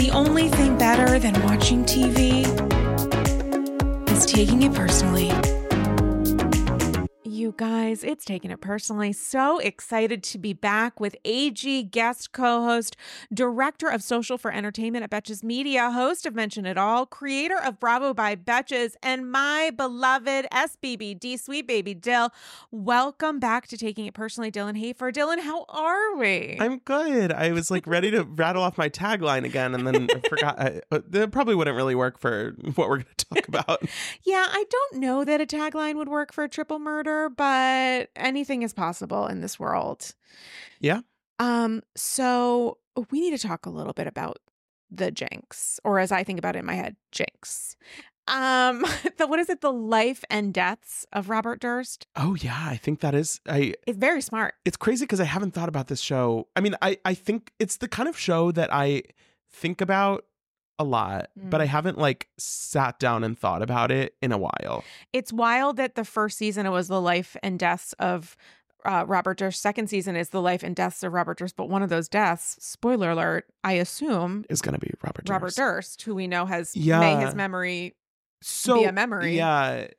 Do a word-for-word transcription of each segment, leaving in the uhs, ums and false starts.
The only thing better than watching T V is taking it personally. You guys, it's Taking It Personally. So excited to be back with A G, guest co-host, director of social for entertainment at Betches Media, host of Mention It All, creator of Bravo by Betches, and my beloved S B B D, Sweet Baby Dill. Welcome back to Taking It Personally, Dylan Hafer. Dylan, how are we? I'm good. I was like ready to rattle off my tagline again, and then I forgot. I, that probably wouldn't really work for what we're going to talk about. Yeah, I don't know that a tagline would work for a triple murder, but anything is possible in this world. Yeah. Um. So we need to talk a little bit about the Jinx, or as I think about it in my head, Jinx. Um. The what is it? The life and deaths of Robert Durst. Oh yeah, I think that is. I. It's very smart. It's crazy because I haven't thought about this show. I mean, I I think it's the kind of show that I think about a lot, mm. but I haven't like sat down and thought about it in a while. It's wild that the first season it was the life and deaths of uh, Robert Durst. Second season is the life and deaths of Robert Durst, but one of those deaths, spoiler alert, I assume is going to be Robert Durst. Robert Durst, who we know has yeah. may his memory so, be a memory. Yeah,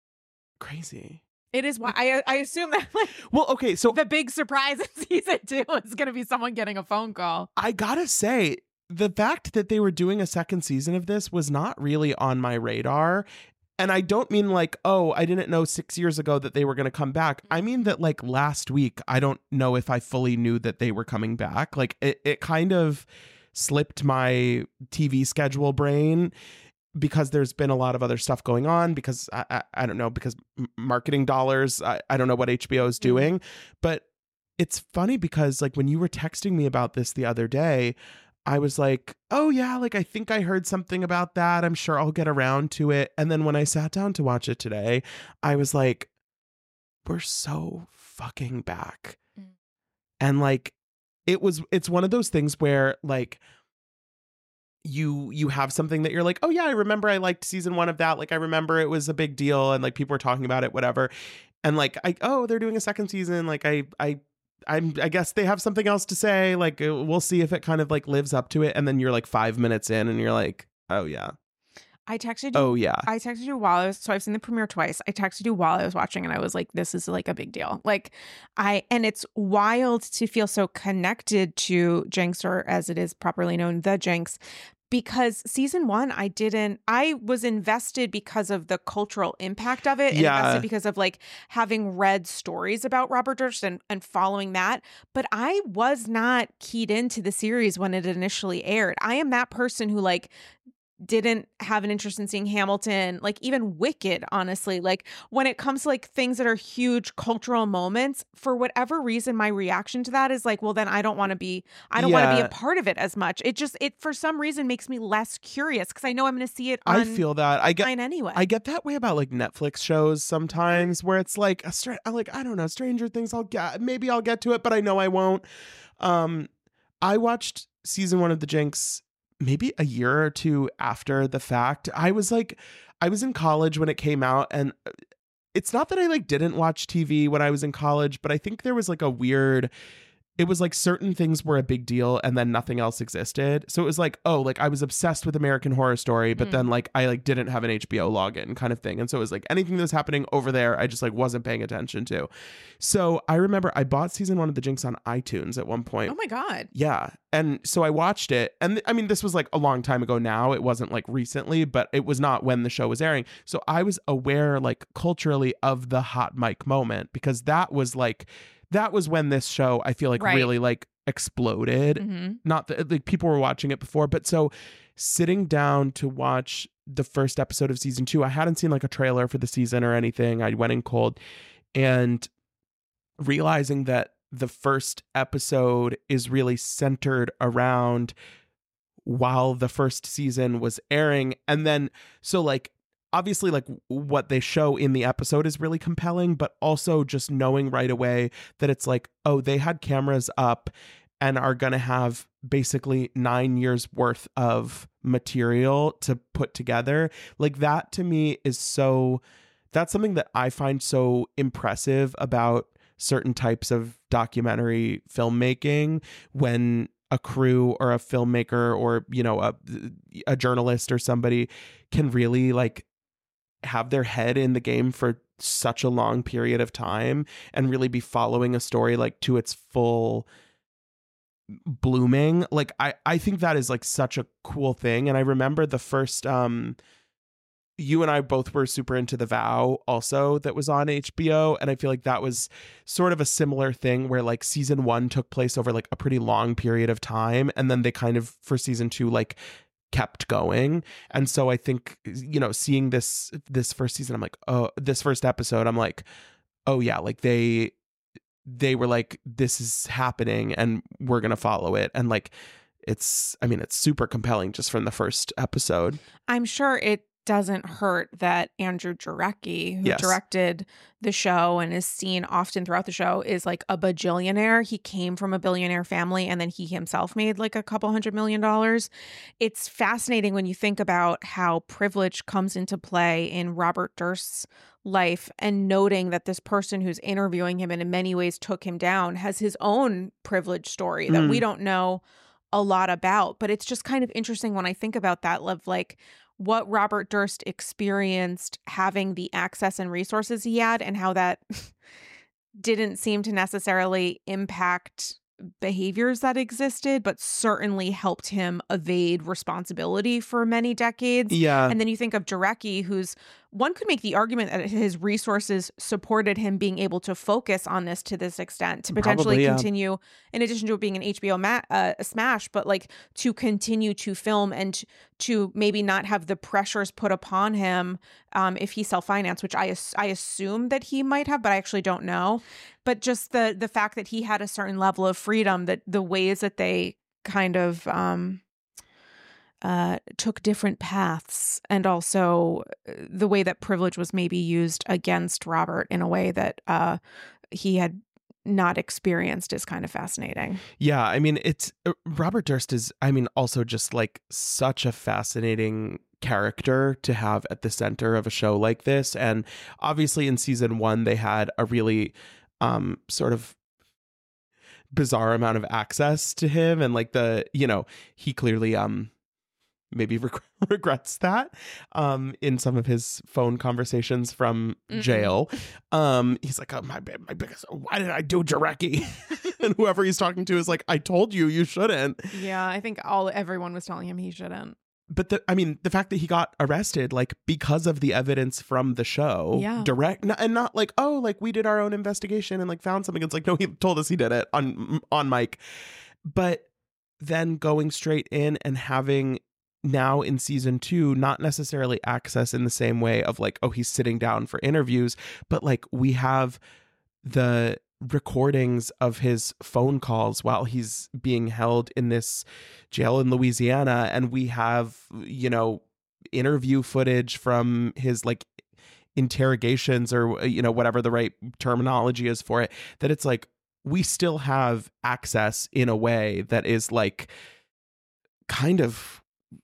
crazy. It is why I I assume that like well, okay, so the big surprise in season two is going to be someone getting a phone call. I gotta say, the fact that they were doing a second season of this was not really on my radar. And I don't mean like, oh, I didn't know six years ago that they were going to come back. I mean that like last week, I don't know if I fully knew that they were coming back. Like it, it kind of slipped my T V schedule brain because there's been a lot of other stuff going on because I, I, I don't know, because marketing dollars, I, I don't know what H B O is doing. But it's funny because like when you were texting me about this the other day, I was like, oh yeah, like I think I heard something about that. I'm sure I'll get around to it. And then when I sat down to watch it today, I was like, we're so fucking back. Mm. And like, it was, it's one of those things where like, you, you have something that you're like, oh yeah, I remember I liked season one of that. Like, I remember it was a big deal and like people were talking about it, whatever. And like, I, oh, they're doing a second season. Like I, I, I'm, I guess they have something else to say. Like, we'll see if it kind of like lives up to it. And then you're like five minutes in and you're like, oh yeah. I texted you. Oh yeah. I texted you while I was, so I've seen the premiere twice. I texted you while I was watching and I was like, this is like a big deal. Like I, and it's wild to feel so connected to Jinx, or as it is properly known, the Jinx. Because season one, I didn't, I was invested because of the cultural impact of it. And yeah. invested because of like having read stories about Robert Durst and, and following that. But I was not keyed into the series when it initially aired. I am that person who like didn't have an interest in seeing Hamilton, like even Wicked, honestly. Like when it comes to like things that are huge cultural moments, for whatever reason, my reaction to that is like, well, then I don't want to be, I don't yeah. want to be a part of it as much. It just, it for some reason makes me less curious because I know I'm going to see it on I feel that. I get anyway. I get that way about like Netflix shows sometimes where it's like, a stra- like, I don't know, Stranger Things, I'll get, maybe I'll get to it, but I know I won't. Um, I watched season one of The Jinx maybe a year or two after the fact. I was like, I was in college when it came out, and it's not that I like didn't watch T V when I was in college, but I think there was like a weird, it was like certain things were a big deal and then nothing else existed. So it was like, oh, like I was obsessed with American Horror Story, but mm. then like I like didn't have an H B O login kind of thing. And so it was like anything that was happening over there, I just like wasn't paying attention to. So I remember I bought season one of The Jinx on iTunes at one point. Oh my God. Yeah. And so I watched it. And th- I mean, this was like a long time ago now. It wasn't like recently, but it was not when the show was airing. So I was aware like culturally of the hot mic moment because that was like, that was when this show, I feel like, right. really like exploded. Mm-hmm. Not that like people were watching it before, but so sitting down to watch the first episode of season two, I hadn't seen like a trailer for the season or anything. I went in cold, and realizing that the first episode is really centered around while the first season was airing. And then, so like, obviously like what they show in the episode is really compelling, but also just knowing right away that it's like, oh, they had cameras up and are going to have basically nine years worth of material to put together. Like that to me is so, that's something that I find so impressive about certain types of documentary filmmaking, when a crew or a filmmaker or, you know, a a journalist or somebody can really like have their head in the game for such a long period of time and really be following a story like to its full blooming. Like I, I think that is like such a cool thing. And I remember the first, um, you and I both were super into The Vow also that was on H B O. And I feel like that was sort of a similar thing where like season one took place over like a pretty long period of time. And then they kind of for season two, like kept going. And so I think, you know, seeing this, this first season, I'm like, oh, this first episode, I'm like, oh yeah, like they, they were like, this is happening and we're going to follow it. And like, it's, I mean, it's super compelling just from the first episode. I'm sure it doesn't hurt that Andrew Jarecki, who Yes. directed the show and is seen often throughout the show, is like a bajillionaire. He came from a billionaire family and then he himself made like a couple hundred million dollars. It's fascinating when you think about how privilege comes into play in Robert Durst's life, and noting that this person who's interviewing him and in many ways took him down has his own privilege story that Mm. we don't know a lot about. But it's just kind of interesting when I think about that, of like what Robert Durst experienced having the access and resources he had, and how that didn't seem to necessarily impact behaviors that existed, but certainly helped him evade responsibility for many decades. Yeah. And then you think of Jarecki, who's, one could make the argument that his resources supported him being able to focus on this to this extent, to potentially Probably, yeah. continue, in addition to it being an H B O ma- uh, a smash, but like to continue to film and to maybe not have the pressures put upon him um, if he self-financed, which I as- I assume that he might have, but I actually don't know. But just the the fact that he had a certain level of freedom, that the ways that they kind of um, uh, took different paths, and also the way that privilege was maybe used against Robert in a way that uh, he had not experienced, is kind of fascinating. Yeah, I mean, it's uh, Robert Durst is, I mean, also just like such a fascinating character to have at the center of a show like this. And obviously in season one, they had a really um, sort of bizarre amount of access to him. And like the, you know, he clearly um maybe reg- regrets that um in some of his phone conversations from Mm-mm. jail. Um he's like, oh, my my biggest, why did I do Jarecki? And whoever he's talking to is like, I told you you shouldn't. Yeah, I think all everyone was telling him he shouldn't. But the, I mean, the fact that he got arrested, like, because of the evidence from the show, Yeah. direct, n- and not like, oh, like we did our own investigation and like found something. It's like, no, he told us he did it on on mic. But then going straight in and having now in season two, not necessarily access in the same way of like, oh, he's sitting down for interviews, but like we have the recordings of his phone calls while he's being held in this jail in Louisiana, and we have, you know, interview footage from his like interrogations, or, you know, whatever the right terminology is for it, that it's like we still have access in a way that is like kind of,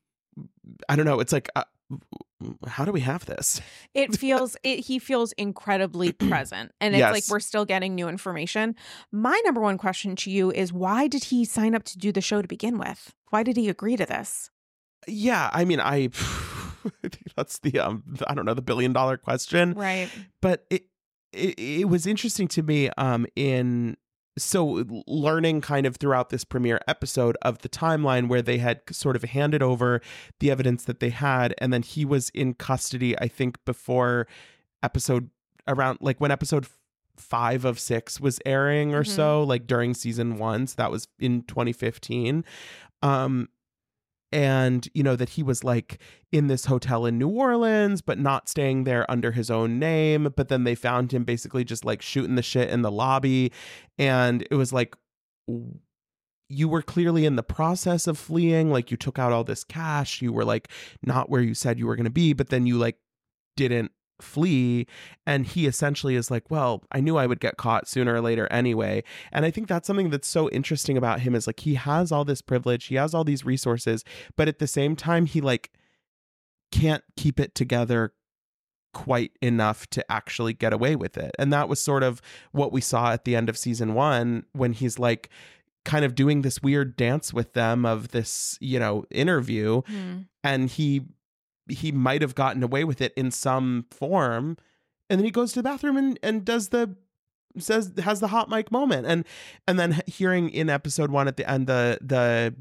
I don't know, it's like uh, how do we have this? It feels it he feels incredibly present, and it's Yes. like we're still getting new information. My number one question to you is, why did he sign up to do the show to begin with? Why did he agree to this? Yeah, I mean, I, I think that's the um, I don't know, the billion dollar question, Right. but it, it it was interesting to me um in so learning kind of throughout this premiere episode of the timeline where they had sort of handed over the evidence that they had, and then he was in custody, I think, before episode around like when episode five of six was airing or Mhm. so, like during season one. So that was in twenty fifteen. Um, and, you know, that he was like in this hotel in New Orleans, but not staying there under his own name. But then they found him basically just like shooting the shit in the lobby. And it was like, w- you were clearly in the process of fleeing. Like you took out all this cash. You were like not where you said you were going to be, but then you like didn't flee. And he essentially is like, well, I knew I would get caught sooner or later anyway. And I think that's something that's so interesting about him, is like he has all this privilege, he has all these resources, but at the same time he like can't keep it together quite enough to actually get away with it. And that was sort of what we saw at the end of season one, when he's like kind of doing this weird dance with them of this, you know, interview. Mm. And he he might have gotten away with it in some form. And then he goes to the bathroom and, and does the says has the hot mic moment. And and then hearing in episode one at the end the the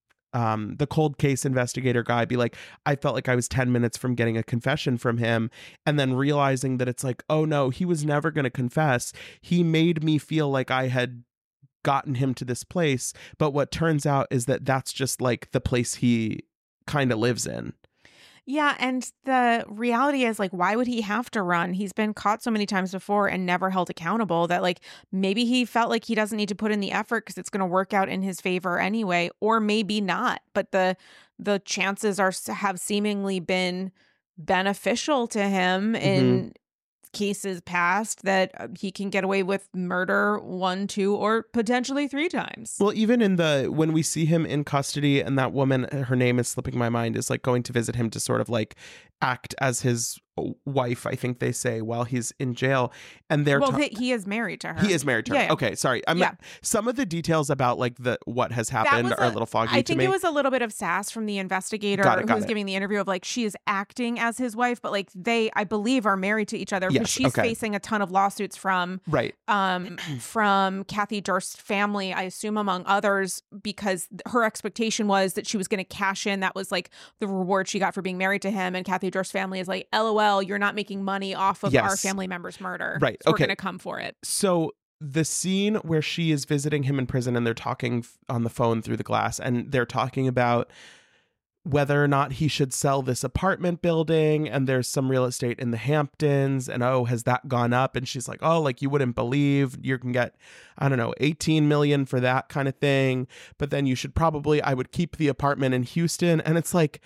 um the cold case investigator guy be like, I felt like I was ten minutes from getting a confession from him, and then realizing that it's like, oh no, he was never going to confess. He made me feel like I had gotten him to this place, but what turns out is that that's just like the place he kind of lives in. Yeah, and the reality is, like, why would he have to run? He's been caught so many times before and never held accountable that, like, maybe he felt like he doesn't need to put in the effort because it's going to work out in his favor anyway, or maybe not. But the the chances are have seemingly been beneficial to him Mm-hmm. in cases past that uh, he can get away with murder one, two, or potentially three times. Well, even in the when we see him in custody and that woman, her name is slipping my mind, is like going to visit him to sort of like act as his wife, I think they say, while he's in jail. And they're well, ta- he, he is married to her. he is married to her. Yeah, yeah. Okay, sorry. I'm Yeah. some of the details about like the what has That happened was are a a- little foggy I to think me. it was a little bit of sass from the investigator Got it, got who was it. giving the interview of like, she is acting as his wife, but like they, I believe, are married to each other because Yes, she's okay. facing a ton of lawsuits from Right. um from Kathy Durst's family, I assume among others, because her expectation was that she was going to cash in. That was like the reward she got for being married to him. And Kathy Durst's family is like, LOL, you're not making money off of our Yes. family member's murder. Right, So okay. we're going to come for it. So the scene where she is visiting him in prison and they're talking f- on the phone through the glass and they're talking about whether or not he should sell this apartment building, and there's some real estate in the Hamptons, and oh, has that gone up? And she's like, oh, like you wouldn't believe, you can get, I don't know, eighteen million for that kind of thing, but then you should probably, I would keep the apartment in Houston. And it's like,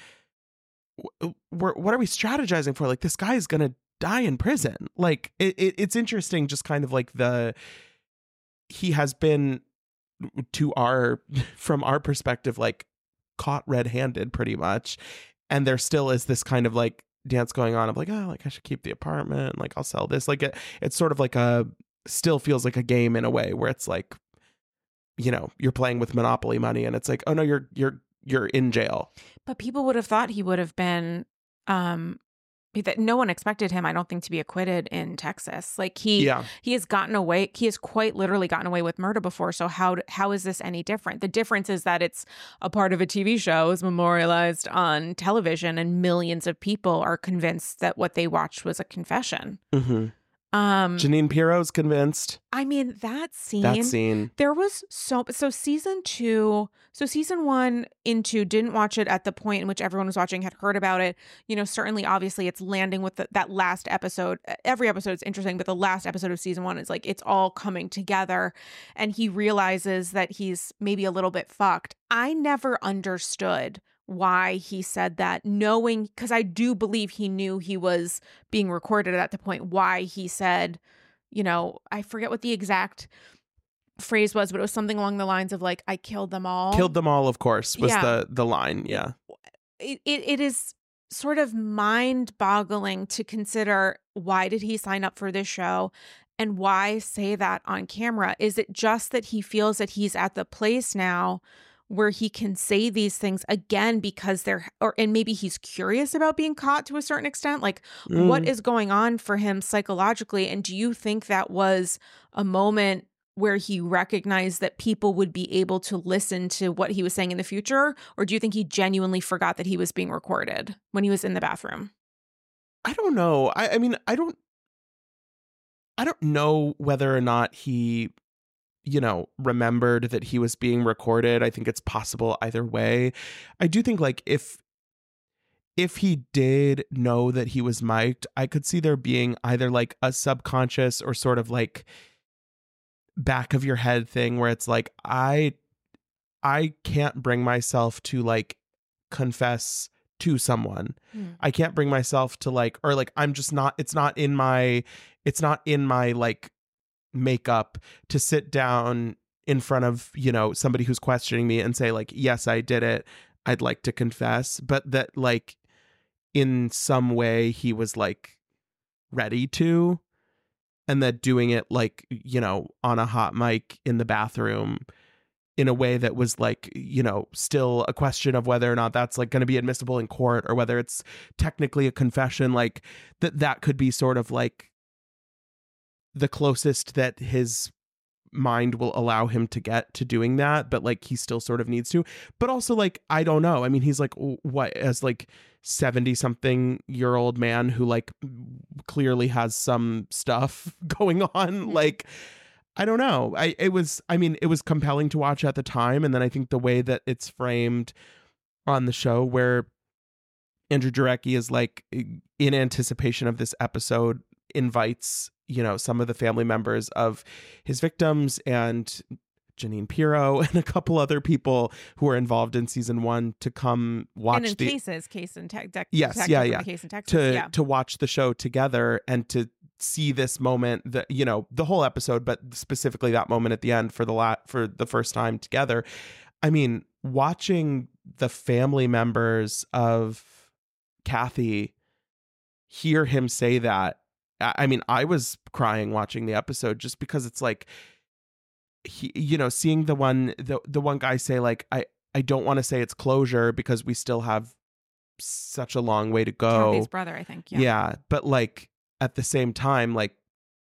w- we're, what are we strategizing for? Like, this guy is gonna die in prison. Like it, it it's interesting, just kind of like the he has been, to our from our perspective, like caught red-handed pretty much, and there still is this kind of like dance going on of like, oh, like I should keep the apartment, like I'll sell this. Like it, it's sort of like a still feels like a game in a way where it's like, you know, you're playing with Monopoly money and it's like, oh no, you're you're you're in jail. But people would have thought he would have been, um, that no one expected him, I don't think, to be acquitted in Texas. Like he, Yeah. he has gotten away. He has quite literally gotten away with murder before. So how how is this any different? The difference is that it's a part of a T V show, is memorialized on television, and millions of people are convinced that what they watched was a confession. Mm-hmm. Um, Janine Pirro's convinced. I mean, that scene. That scene. There was so so season two, so season one into didn't watch it at the point in which everyone was watching, had heard about it. You know, certainly, obviously, it's landing with the, that last episode. Every episode is interesting, but the last episode of season one is like it's all coming together, and he realizes that he's maybe a little bit fucked. I never understood why he said that, knowing, because I do believe he knew he was being recorded at the point, why he said, you know, I forget what the exact phrase was, but it was something along the lines of like, I killed them all. Killed them all, of course, was Yeah. the the line. Yeah. It, it, it is sort of mind boggling to consider, why did he sign up for this show and why say that on camera? Is it just that he feels that he's at the place now where he can say these things again because they're, or, and maybe he's curious about being caught to a certain extent? Like, Mm. what is going on for him psychologically? And do you think that was a moment where he recognized that people would be able to listen to what he was saying in the future? Or do you think he genuinely forgot that he was being recorded when he was in the bathroom? I don't know. I, I mean, I don't I don't know whether or not he, you know, remembered that he was being recorded. I think it's possible either way. I do think like if if he did know that he was mic'd, I could see there being either like a subconscious or sort of like back of your head thing where it's like, I I can't bring myself to like confess to someone. Hmm. I can't bring myself to like, or like, I'm just not, it's not in my, it's not in my like makeup to sit down in front of, you know, somebody who's questioning me and say like, yes, I did it. I'd like to confess. But that like in some way he was like ready to, and that doing it like, you know, on a hot mic in the bathroom in a way that was like, you know, still a question of whether or not that's like going to be admissible in court or whether it's technically a confession, like that that could be sort of like the closest that his mind will allow him to get to doing that, but like he still sort of needs to. But also like, I don't know. I mean, he's like what, as like seventy something year old man who like clearly has some stuff going on. Like, I don't know. I it was I mean, it was compelling to watch at the time, and then I think the way that it's framed on the show where Andrew Jarecki is like in anticipation of this episode invites, you know, some of the family members of his victims and Janine Pirro and a couple other people who are involved in season one to come watch and in the cases, case in te- de- yes, yeah, yeah, case in Texas, to yeah. to watch the show together and to see this moment, that, you know, the whole episode, but specifically that moment at the end for the la- for the first time together. I mean, watching the family members of Kathy hear him say that, I mean, I was crying watching the episode just because it's like, he, you know, seeing the one, the, the one guy say like, I, I don't want to say it's closure because we still have such a long way to go. Kathy's brother, I think. Yeah. Yeah. But like at the same time, like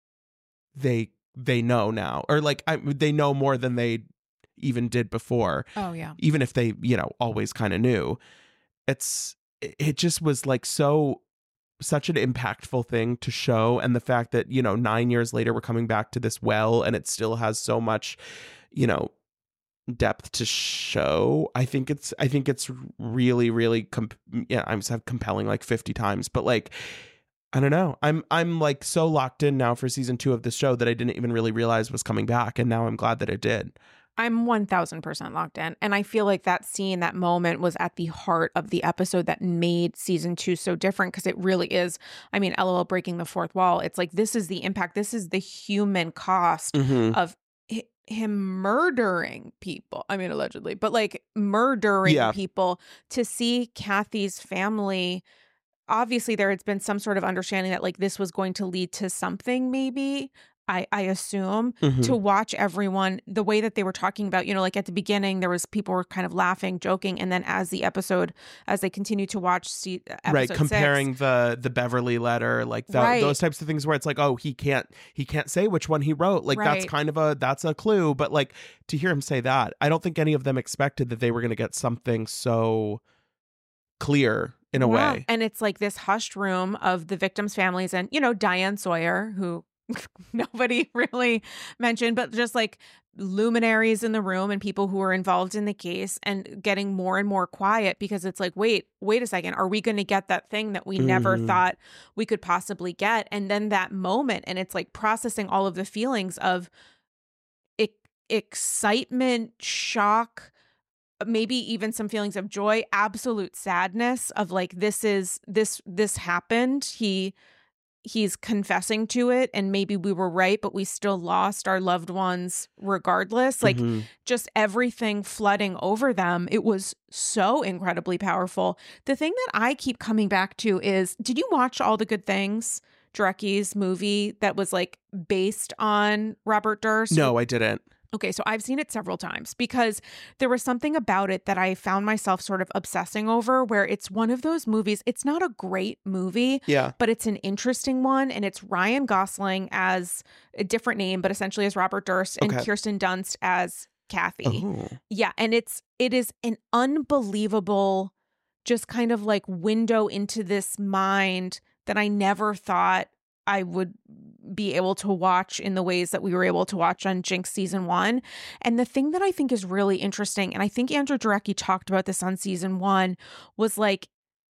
they, they know now, or like I, they know more than they even did before. Oh yeah. Even if they, you know, always kind of knew. It's, it just was like so, such an impactful thing to show. And the fact that, you know, nine years later, we're coming back to this well and it still has so much, you know, depth to show. I think it's, I think it's really, really, comp- yeah, I'm said compelling like fifty times, but like, I don't know. I'm, I'm like so locked in now for season two of this show that I didn't even really realize was coming back. And now I'm glad that it did. I'm one thousand percent locked in. And I feel like that scene, that moment was at the heart of the episode that made season two so different, because it really is. I mean, LOL breaking the fourth wall. It's like, this is the impact. This is the human cost Mm-hmm. of hi- him murdering people. I mean, allegedly, but like murdering Yeah. people. To see Kathy's family, obviously there has been some sort of understanding that like this was going to lead to something, maybe. I, I assume, Mhm. to watch everyone, the way that they were talking about, you know, like at the beginning, there was people were kind of laughing, joking. And then as the episode, as they continue to watch see, episode right, comparing six, the the Beverly letter, like the, Right. those types of things where it's like, oh, he can't he can't say which one he wrote. Like that's Right. kind of a that's a clue. But like to hear him say that, I don't think any of them expected that they were going to get something so clear in a Wow. way. And it's like this hushed room of the victims' families and, you know, Diane Sawyer, who nobody really mentioned, but just like luminaries in the room and people who were involved in the case, and getting more and more quiet because it's like, wait, wait a second. Are we going to get that thing that we never Mhm. thought we could possibly get? And then that moment, and it's like processing all of the feelings of e- excitement, shock, maybe even some feelings of joy, absolute sadness of like, this is this, this happened. He, he's confessing to it, and maybe we were right, but we still lost our loved ones regardless. Like Mhm. just everything flooding over them. It was so incredibly powerful. The thing that I keep coming back to is, did you watch All the Good Things, Jarecki's movie that was like based on Robert Durst? No, I didn't. Okay, so I've seen it several times because there was something about it that I found myself sort of obsessing over, where it's one of those movies. It's not a great movie, Yeah. but it's an interesting one. And it's Ryan Gosling as a different name, but essentially as Robert Durst, and Okay. Kirsten Dunst as Kathy. Oh. Yeah. And it's, it is an unbelievable, just kind of like window into this mind that I never thought I would be able to watch in the ways that we were able to watch on Jinx season one. And the thing that I think is really interesting, and I think Andrew Jarecki talked about this on season one, was like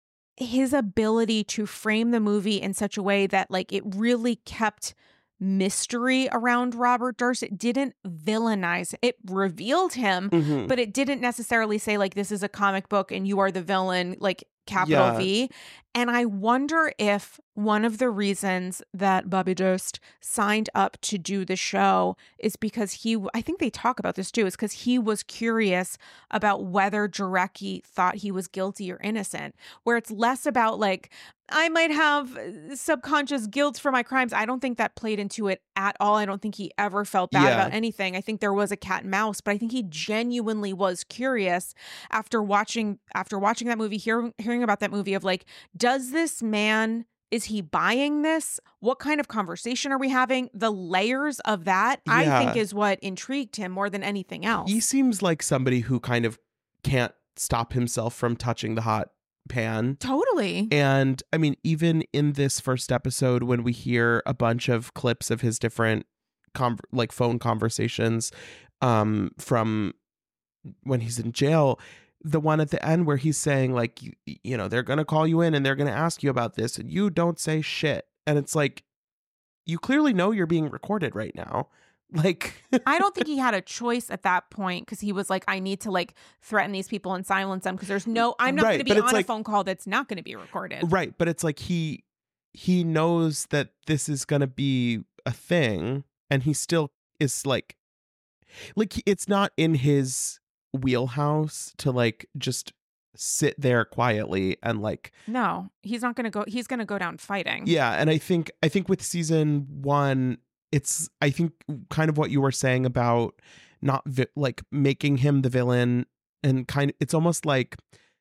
his ability to frame the movie in such a way that like it really kept mystery around Robert Durst. It didn't villainize, it revealed him, Mhm. but it didn't necessarily say like, this is a comic book and you are the villain, like capital Yeah. V. And I wonder if one of the reasons that Bobby Durst signed up to do the show is because he, I think they talk about this too, is because he was curious about whether Jarecki thought he was guilty or innocent, where it's less about like, I might have subconscious guilt for my crimes. I don't think that played into it at all. I don't think he ever felt bad Yeah. about anything. I think there was a cat and mouse, but I think he genuinely was curious after watching after watching that movie, hear, hearing about that movie of like, does this man, is he buying this? What kind of conversation are we having? The layers of that, I Yeah. think, is what intrigued him more than anything else. He seems like somebody who kind of can't stop himself from touching the hot pan. Totally. And I mean, even in this first episode, when we hear a bunch of clips of his different con- like phone conversations um, from when he's in jail, the one at the end where he's saying like, you, you know, they're going to call you in and they're going to ask you about this and you don't say shit. And it's like, you clearly know you're being recorded right now. Like, I don't think he had a choice at that point because he was like, I need to like threaten these people and silence them because there's no, I'm not Right, going to be but it's on like- a phone call that's not going to be recorded. right. But it's like he, he knows that this is going to be a thing and he still is like, like he- it's not in his wheelhouse to like just sit there quietly and like, No, he's not going to go, he's going to go down fighting. yeah. And I think, I think with season one, it's, I think kind of what you were saying about not vi- like making him the villain and kind of, it's almost like,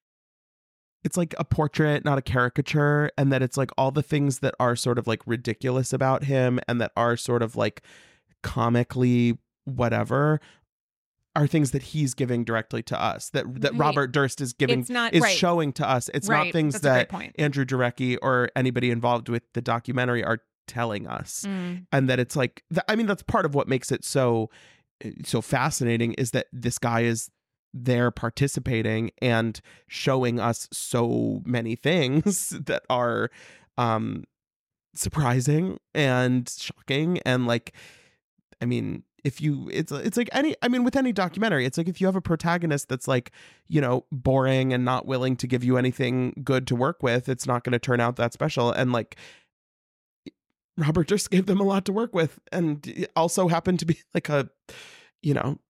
it's like a portrait, not a caricature. And that it's like all the things that are sort of like ridiculous about him and that are sort of like comically whatever are things that he's giving directly to us, that that Right. Robert Durst is giving, It's not- is right. showing to us. It's Right. not things That's a great that point. Andrew Jarecki or anybody involved with the documentary are telling us. Mm. And that it's like, th- I mean, that's part of what makes it so, so fascinating is that this guy is there participating and showing us so many things that are um, surprising and shocking. And like, I mean, if you, it's, it's like any, I mean, with any documentary, it's like if you have a protagonist that's like, you know, boring and not willing to give you anything good to work with, it's not going to turn out that special. And like, Robert just gave them a lot to work with and it also happened to be like a, you know,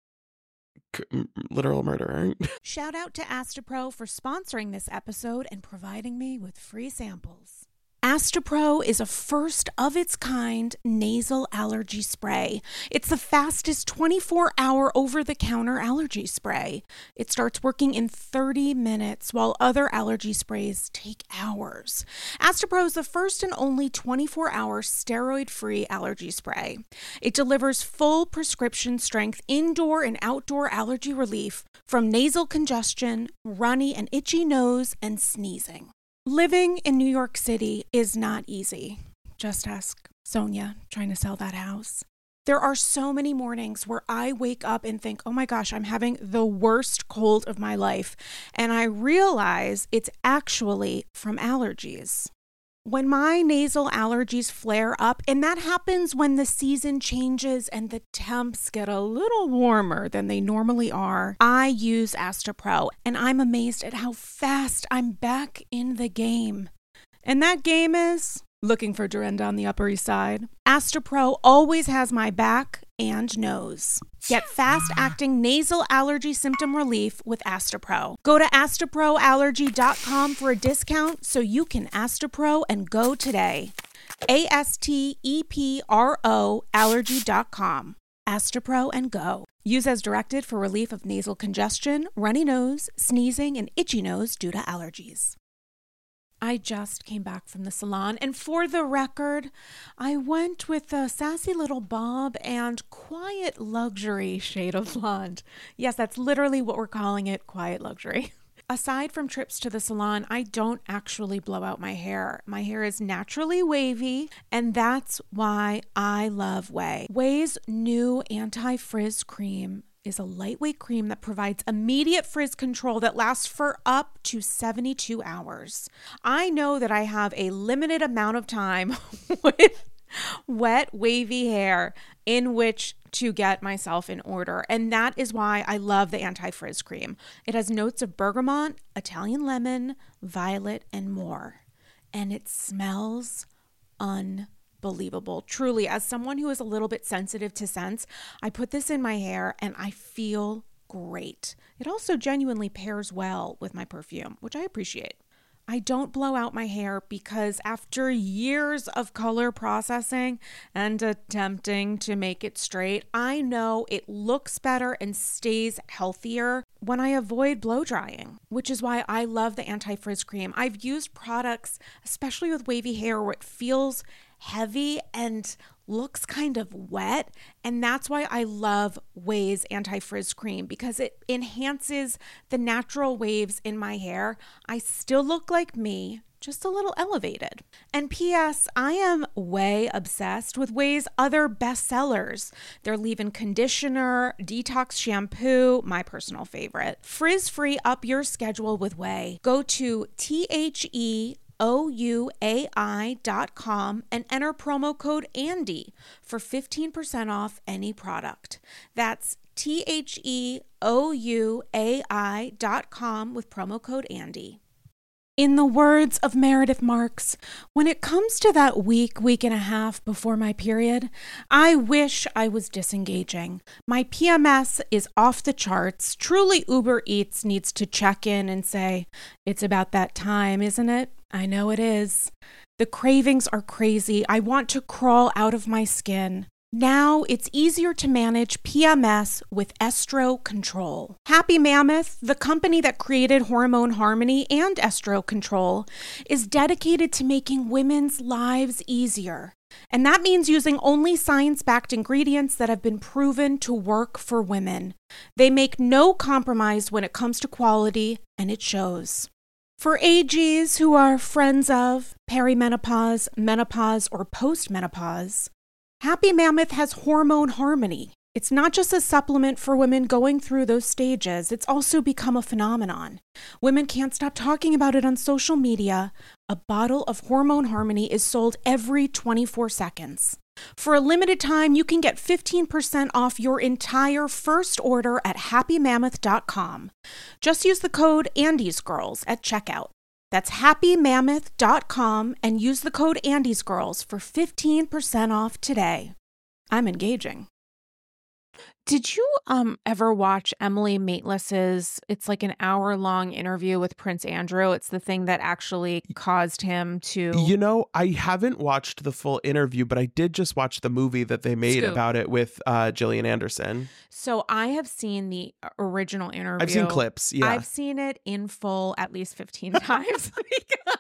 c- literal murderer. Shout out to Astapro for sponsoring this episode and providing me with free samples. Astapro is a first of its kind nasal allergy spray. It's the fastest twenty-four hour over-the-counter allergy spray. It starts working in thirty minutes while other allergy sprays take hours. Astapro is the first and only twenty-four hour steroid-free allergy spray. It delivers full prescription strength indoor and outdoor allergy relief from nasal congestion, runny and itchy nose, and sneezing. Living in New York City is not easy. Just ask Sonia trying to sell that house. There are so many mornings where I wake up and think, oh my gosh, I'm having the worst cold of my life. And I realize it's actually from allergies. When my nasal allergies flare up, and that happens when the season changes and the temps get a little warmer than they normally are, I use Astapro, and I'm amazed at how fast I'm back in the game. And that game is looking for Dorinda on the Upper East Side. Astapro always has my back and nose. Get fast-acting nasal allergy symptom relief with Astapro. Go to astapro allergy dot com for a discount so you can Astapro and go today. A S T E P R O allergy dot com. Astapro and go. Use as directed for relief of nasal congestion, runny nose, sneezing, and itchy nose due to allergies. I just came back from the salon, and for the record, I went with a sassy little bob and quiet luxury shade of blonde. Yes, that's literally what we're calling it, quiet luxury. Aside from trips to the salon, I don't actually blow out my hair. My hair is naturally wavy, and that's why I love Ouai. Ouai's new anti-frizz cream is a lightweight cream that provides immediate frizz control that lasts for up to seventy-two hours. I know that I have a limited amount of time with wet, wavy hair in which to get myself in order. And that is why I love the anti-frizz cream. It has notes of bergamot, Italian lemon, violet, and more. And it smells unbelievable. Believable. Truly, as someone who is a little bit sensitive to scents, I put this in my hair and I feel great. It also genuinely pairs well with my perfume, which I appreciate. I don't blow out my hair because after years of color processing and attempting to make it straight, I know it looks better and stays healthier when I avoid blow drying, which is why I love the anti-frizz cream. I've used products, especially with wavy hair, where it feels heavy and looks kind of wet, and that's why I love Ouai's anti-frizz cream, because it enhances the natural waves in my hair. I still look like me, just a little elevated. And P S I am way obsessed with Ouai's other bestsellers. Their leave-in conditioner, detox shampoo, my personal favorite. Frizz-free up your schedule with Ouai. Go to T H E O U A I dot com and enter promo code Andy for fifteen percent off any product. That's T H E O U A I dot com with promo code Andy. In the words of Meredith Marks, when it comes to that week, week and a half before my period, I wish I was disengaging. My P M S is off the charts. Truly, Uber Eats needs to check in and say, it's about that time, isn't it? I know it is. The cravings are crazy. I want to crawl out of my skin. Now it's easier to manage P M S with Estro Control. Happy Mammoth, the company that created Hormone Harmony and Estro Control, is dedicated to making women's lives easier. And that means using only science-backed ingredients that have been proven to work for women. They make no compromise when it comes to quality, and it shows. For A Gs who are friends of perimenopause, menopause, or postmenopause, Happy Mammoth has Hormone Harmony. It's not just a supplement for women going through those stages, it's also become a phenomenon. Women can't stop talking about it on social media. A bottle of Hormone Harmony is sold every twenty-four seconds. For a limited time, you can get fifteen percent off your entire first order at happy mammoth dot com. Just use the code AndysGirls at checkout. That's happy mammoth dot com and use the code AndysGirls for fifteen percent off today. I'm engaging. Did you um ever watch Emily Maitlis's, it's like an hour long interview with Prince Andrew? It's the thing that actually caused him to... You know, I haven't watched the full interview, but I did just watch the movie that they made Scoop. about it with uh, Gillian Anderson. So I have seen the original interview. I've seen clips, yeah. I've seen it in full at least fifteen times because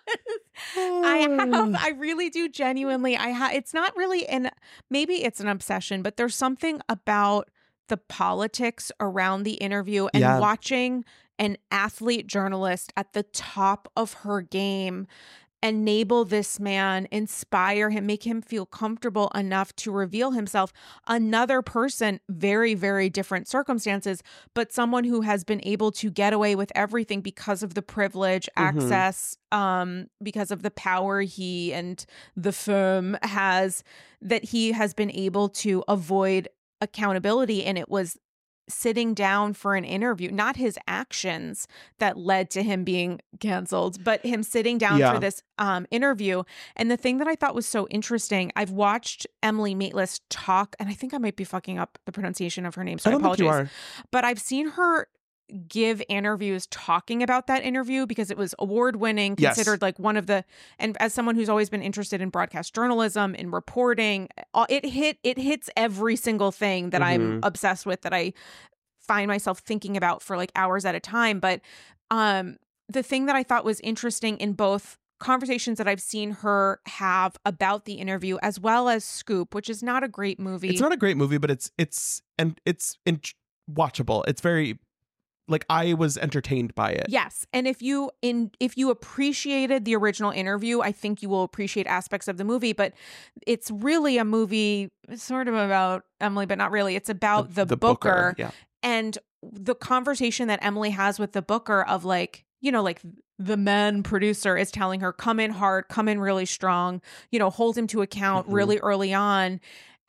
I have, I really do genuinely, I ha- it's not really an, maybe it's an obsession, but there's something about the politics around the interview and Yeah. watching an athlete journalist at the top of her game enable this man, inspire him, make him feel comfortable enough to reveal himself. Another person, very, very different circumstances, but someone who has been able to get away with everything because of the privilege, Mhm. access, um, because of the power he and the firm has, that he has been able to avoid accountability. And it was sitting down for an interview, not his actions that led to him being canceled, but him sitting down Yeah. for this um, interview. And the thing that I thought was so interesting, I've watched Emily Maitlis talk, and I think I might be fucking up the pronunciation of her name, so I, I don't apologize. think you are. But I've seen her give interviews talking about that interview because it was award-winning, Yes. considered like one of the, and as someone who's always been interested in broadcast journalism and reporting, uh, it hit it hits every single thing that I'm Mhm. obsessed with, that I find myself thinking about for like hours at a time. But um the thing that I thought was interesting in both conversations that I've seen her have about the interview, as well as Scoop, which is not a great movie. It's not a great movie, but it's it's and it's in- watchable. It's very, like, I was entertained by it. Yes. And if you in if you appreciated the original interview, I think you will appreciate aspects of the movie. But it's really a movie sort of about Emily, but not really. It's about the, Booker, Yeah. and the conversation that Emily has with the Booker of like, you know, like the man producer is telling her, come in hard, come in really strong, you know, hold him to account Mhm. really early on.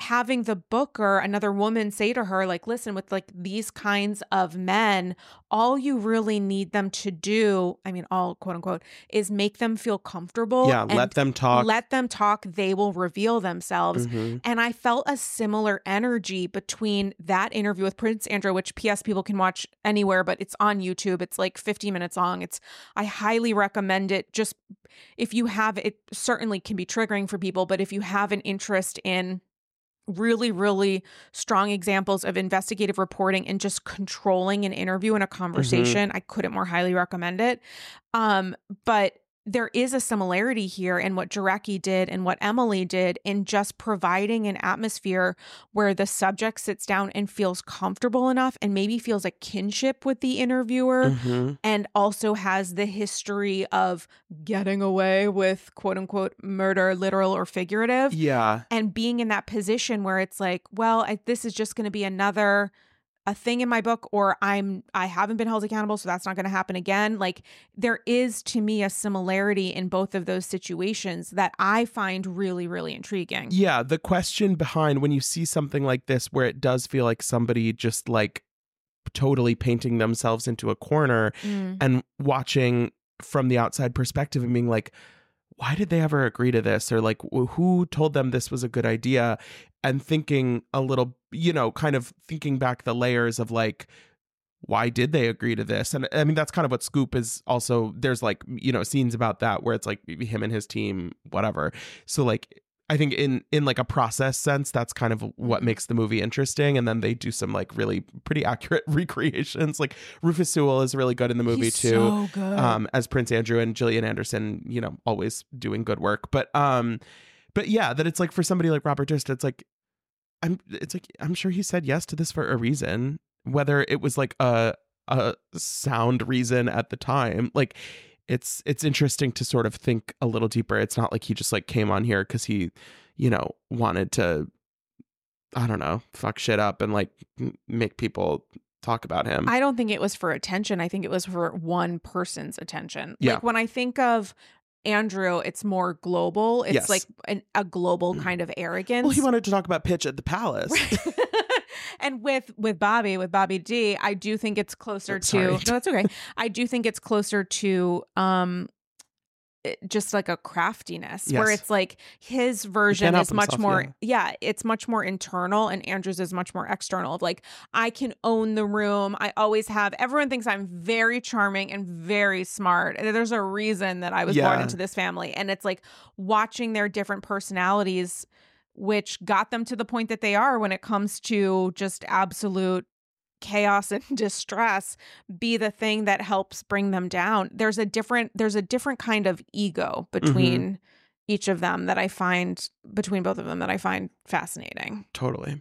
having the booker, another woman, say to her, like, listen, with like these kinds of men, all you really need them to do, I mean, all quote unquote, is make them feel comfortable. Yeah, and let them talk. Let them talk. They will reveal themselves. Mm-hmm. And I felt a similar energy between that interview with Prince Andrew, which P S people can watch anywhere, but it's on YouTube. It's like fifty minutes long. It's, I highly recommend it. Just if you have, it certainly can be triggering for people, but if you have an interest in really, really strong examples of investigative reporting and just controlling an interview and a conversation, mm-hmm. I couldn't more highly recommend it. Um, but there is a similarity here in what Jarecki did and what Emily did in just providing an atmosphere where the subject sits down and feels comfortable enough and maybe feels a kinship with the interviewer, mm-hmm. and also has the history of getting away with quote unquote murder, literal or figurative. Yeah. And being in that position where it's like, well, I, this is just going to be another a thing in my book, or I'm, I haven't been held accountable, so that's not going to happen again. Like, there is to me a similarity in both of those situations that I find really, really intriguing. Yeah. The question behind when you see something like this, where it does feel like somebody just like totally painting themselves into a corner Mm. and watching from the outside perspective and being like, why did they ever agree to this? Or like, who told them this was a good idea? And thinking a little, you know, kind of thinking back the layers of like, why did they agree to this? And I mean, that's kind of what Scoop is also, there's like, you know, scenes about that where it's like him and his team, whatever. So like, I think in, in like a process sense, that's kind of what makes the movie interesting. And then they do some like really pretty accurate recreations. Like Rufus Sewell is really good in the movie He's too. so good. Um, as Prince Andrew, and Gillian Anderson, you know, always doing good work. But, um, but yeah, that it's like for somebody like Robert Durst, it's like, I'm, it's like, I'm sure he said yes to this for a reason, whether it was like a, a sound reason at the time. Like, it's, it's interesting to sort of think a little deeper. It's not like he just like came on here because he, you know, wanted to, I don't know, fuck shit up and like m- make people talk about him. I don't think it was for attention. I think it was for one person's attention. Yeah. Like when I think of Andrew, it's more global. It's Yes. like an, a global kind of arrogance. Well, he wanted to talk about pitch at the Palace. And with with Bobby, with Bobby D, I do think it's closer to Sorry. no, that's okay. I do think it's closer to um it- just like a craftiness where Yes. it's like his version help is much himself, more yeah. yeah, it's much more internal, and Andrew's is much more external of like, I can own the room. I always have. Everyone thinks I'm very charming and very smart. And there's a reason that I was born Yeah. into this family, and it's like watching their different personalities, which got them to the point that they are when it comes to just absolute chaos and distress, be the thing that helps bring them down. There's a different there's a different kind of ego between each of them that I find between both of them that I find fascinating. Totally.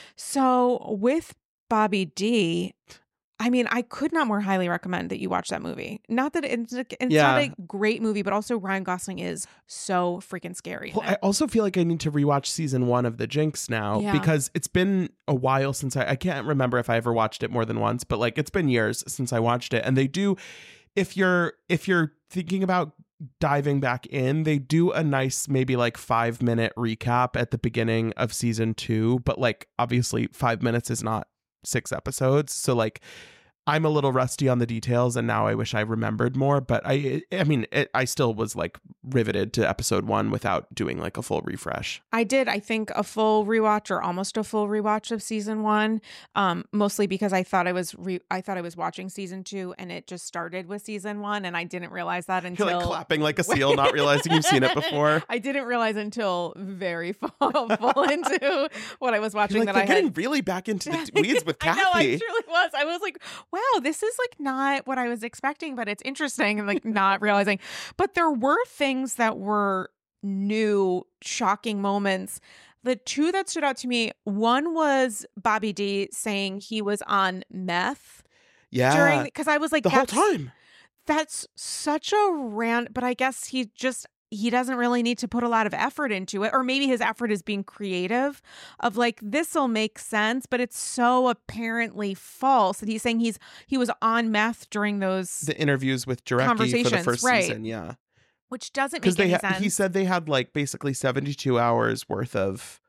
So with Bobby D, I mean, I could not more highly recommend that you watch that movie. Not that it's, it's Yeah. not a great movie, but also Ryan Gosling is so freaking scary. in Well, it. I also feel like I need to rewatch season one of The Jinx now Yeah. because it's been a while since I, I can't remember if I ever watched it more than once, but like it's been years since I watched it. And they do, if you're, if you're thinking about diving back in, they do a nice, maybe like five minute recap at the beginning of season two. But like, obviously five minutes is not six episodes. So like, I'm a little rusty on the details, and now I wish I remembered more. But I, I mean, it, I still was like riveted to episode one without doing like a full refresh. I did, I think, a full rewatch or almost a full rewatch of season one, um, mostly because I thought I was re- I thought I was watching season two, and it just started with season one, and I didn't realize that until You're like clapping like a seal, not realizing you've seen it before. I didn't realize until very full, full into what I was watching You're like, that they're I getting had. really back into the weeds with Kathy. I know, I truly was. I was like, wow, this is like not what I was expecting, but it's interesting, and like not realizing. But there were things that were new, shocking moments. The two that stood out to me, one was Bobby D saying he was on meth Yeah, during, because I was like, the whole that's, time. that's such a rant, but I guess he just, he doesn't really need to put a lot of effort into it. Or maybe his effort is being creative of like, this will make sense, but it's so apparently false that he's saying he's, he was on meth during those, The interviews with Jarecki for the Conversations, first right. season, yeah. which doesn't Because make they any ha- sense. he said they had like basically seventy-two hours worth of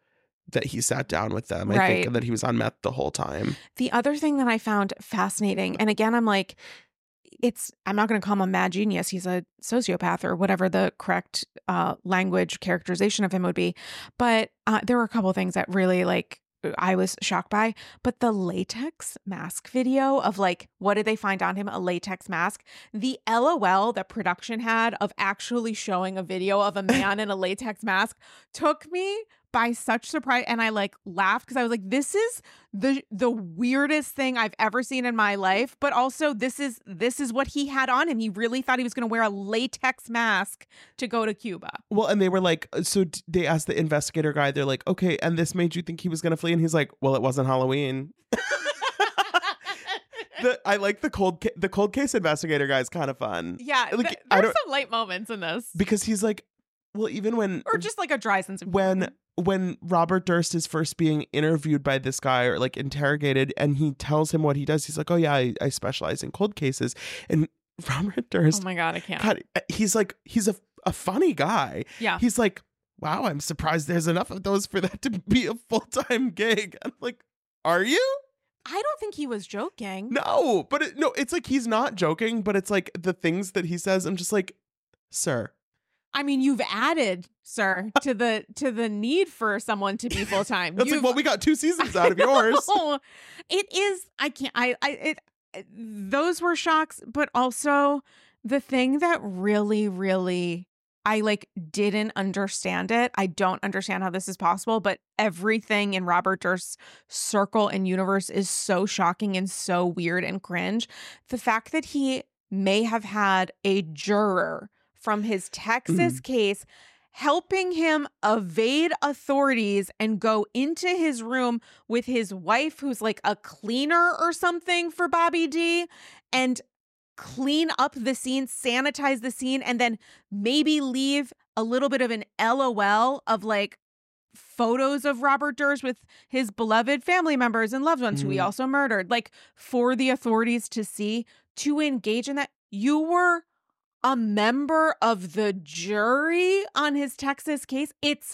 that he sat down with them. I Right. think and that he was on meth the whole time. The other thing that I found fascinating, and again, I'm like, it's, I'm not going to call him a mad genius. He's a sociopath or whatever the correct uh, language characterization of him would be. But uh, there were a couple of things that really like, I was shocked by, but the latex mask video of like, what did they find on him? A latex mask. The L O L that production had of actually showing a video of a man in a latex mask took me by such surprise. And I like laughed because I was like, this is the the weirdest thing I've ever seen in my life. But also this is this is what he had on him. He really thought he was going to wear a latex mask to go to Cuba. Well, and they were like, so d- they asked the investigator guy, they're like, okay, and this made you think he was going to flee? And he's like, well, it wasn't Halloween. the, I like the cold ca- the cold case investigator guy is kind of fun. Yeah, Like, th- I there's don't- some light moments in this. Because he's like, well, even when Or just like a dry sense of when humor. when Robert Durst is first being interviewed by this guy or like interrogated, and he tells him what he does, he's like, oh yeah, I, I specialize in cold cases. And Robert Durst, Oh my God, I can't. God, he's like, he's a, a funny guy. Yeah. He's like, wow, I'm surprised there's enough of those for that to be a full-time gig. I'm like, are you? I don't think he was joking. No, but it, no, it's like he's not joking, but it's like the things that he says, I'm just like, sir. I mean, you've added, sir, to the to the need for someone to be full time. That's like, well, we got two seasons out of yours. No, it is. I can't. I. I. It. Those were shocks, but also the thing that really, really, I like didn't understand it. I don't understand how this is possible, but everything in Robert Durst's circle and universe is so shocking and so weird and cringe. The fact that he may have had a juror from his Texas Mm. case helping him evade authorities and go into his room with his wife, who's like a cleaner or something for Bobby D, and clean up the scene, sanitize the scene, and then maybe leave a little bit of an L O L of like photos of Robert Durst with his beloved family members and loved ones who he Mhm. also murdered, like for the authorities to see, to engage in that. You were a member of the jury on his Texas case. It's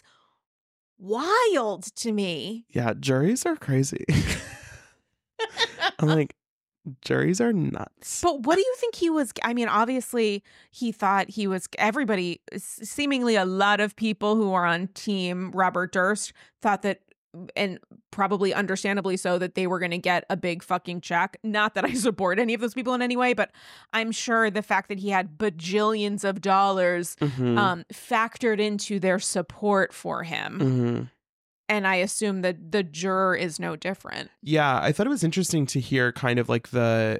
wild to me. Yeah, juries are crazy. I'm like, juries are nuts. But what do you think he was? I mean, obviously, he thought he was, everybody, seemingly a lot of people who are on team Robert Durst thought that, and probably understandably so, that they were going to get a big fucking check. Not that I support any of those people in any way, but I'm sure the fact that he had bajillions of dollars Mhm. um, factored into their support for him. Mhm. And I assume that the juror is no different. Yeah, I thought it was interesting to hear kind of like the,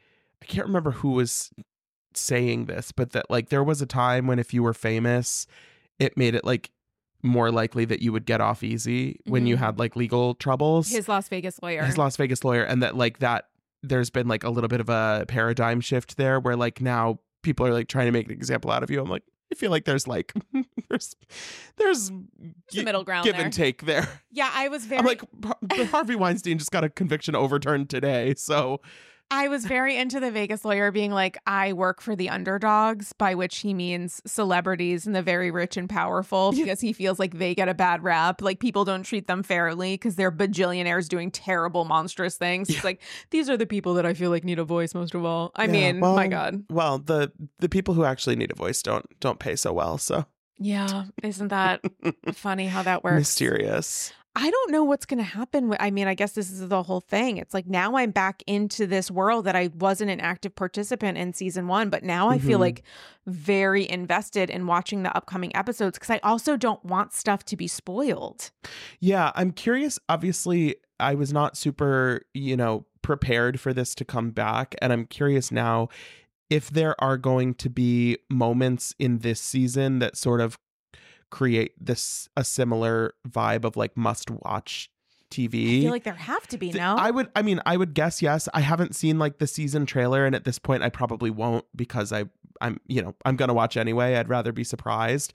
I can't remember who was saying this, but that like there was a time when if you were famous, it made it like more likely that you would get off easy when you Mhm. had like legal troubles. His Las Vegas lawyer. His Las Vegas lawyer, and that like that there's been like a little bit of a paradigm shift there where like now people are like trying to make an example out of you. I'm like, I feel like there's like there's there's There's a middle ground give there. and take there. Yeah, I was very I'm like, Har- Harvey Weinstein just got a conviction overturned today, so I was very into the Vegas lawyer being like, I work for the underdogs, by which he means celebrities and the very rich and powerful, Yeah. because he feels like they get a bad rap. Like people don't treat them fairly because they're bajillionaires doing terrible, monstrous things. Yeah. It's like, these are the people that I feel like need a voice most of all. I Yeah, mean, well, my God. Well, the the people who actually need a voice don't don't pay so well, so Yeah. Isn't that funny how that works? mysterious. I don't know what's going to happen. with- I mean, I guess this is the whole thing. It's like now I'm back into this world that I wasn't an active participant in season one, but now I feel Mhm. like very invested in watching the upcoming episodes because I also don't want stuff to be spoiled. Yeah, I'm curious. Obviously, I was not super, you know, prepared for this to come back, and I'm curious now if there are going to be moments in this season that sort of create this a similar vibe of like must watch T V. I feel like there have to be, Th- no? I would I mean I would guess yes. I haven't seen like the season trailer, and at this point I probably won't because I I'm you know, I'm going to watch anyway. I'd rather be surprised.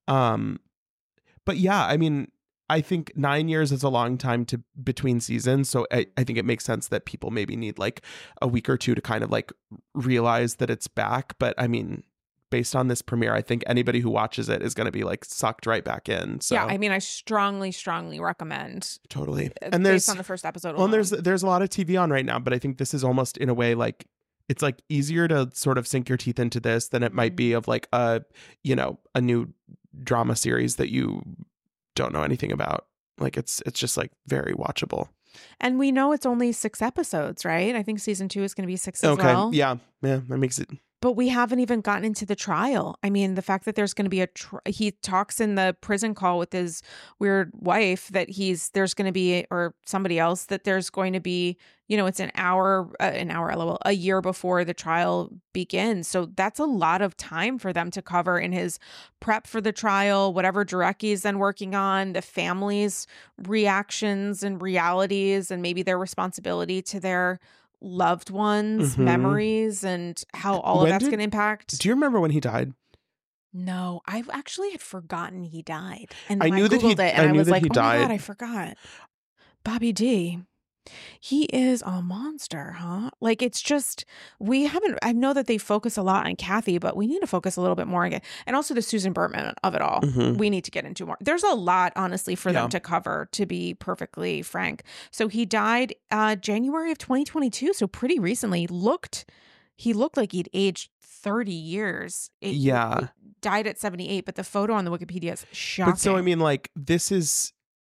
Um but yeah, I mean I think nine years is a long time to between seasons, so I, I think it makes sense that people maybe need like a week or two to kind of like realize that it's back. But I mean, based on this premiere, I think anybody who watches it is going to be like sucked right back in. So Yeah, I mean, I strongly, strongly recommend. Totally. uh, And there's based on the first episode. well, and alone. there's there's a lot of T V on right now, but I think this is almost in a way like it's like easier to sort of sink your teeth into this than it might be of like a, you know, a new drama series that you don't know anything about. Like it's it's just like very watchable. And we know it's only six episodes, right? I think season two is going to be six as Okay. well. Yeah. Yeah. That makes it. But we haven't even gotten into the trial. I mean, the fact that there's going to be a tr- he talks in the prison call with his weird wife that he's there's going to be, or somebody else, that there's going to be, you know, it's an hour, uh, an hour, lol, a year before the trial begins. So that's a lot of time for them to cover in his prep for the trial, whatever Jarecki's then working on, the family's reactions and realities, and maybe their responsibility to their loved ones, Mhm. memories, and how all When of that's did- going to impact. Do you remember when he died? No, I actually had forgotten he died. And I then knew that he- Googled it and I I, knew was that like, he oh my died. God, I forgot. Bobby D. He is a monster, huh? Like, it's just, we haven't, I know that they focus a lot on Kathy, but we need to focus a little bit more again. And also the Susan Berman of it all. Mhm. We need to get into more. There's a lot, honestly, for Yeah. them to cover, to be perfectly frank. So he died uh, January of twenty twenty-two. So pretty recently. Looked, he looked like he'd aged thirty years. It- Yeah. it died at seventy-eight, but the photo on the Wikipedia is shocking. But so, I mean, like, this is